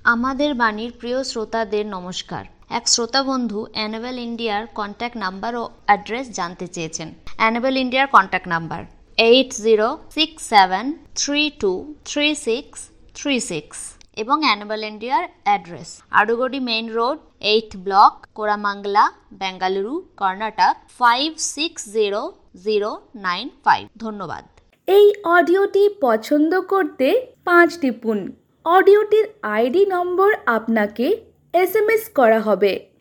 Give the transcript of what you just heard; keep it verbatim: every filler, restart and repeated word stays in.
আমাদের বাণীর প্রিয় শ্রোতাদের নমস্কার। এক শ্রোতা বন্ধু অ্যানাবেল ইন্ডিয়ার কন্ট্যাক্ট নাম্বার ও অ্যাড্রেস জানতে চেয়েছেন। অ্যানাবেল ইন্ডিয়ার contact number eight zero six seven three two three six three six এবং অ্যানাবেল ইন্ডিয়ার address Adugodi main road, eight block, Koramangala, Bengaluru, Karnataka five six zero zero nine five. ধন্যবাদ। এই অডিওটি পছন্দ করতে পাঁচ টিপুন। অডিওটির আইডি নম্বর আপনাকে এস এম এস করা হবে।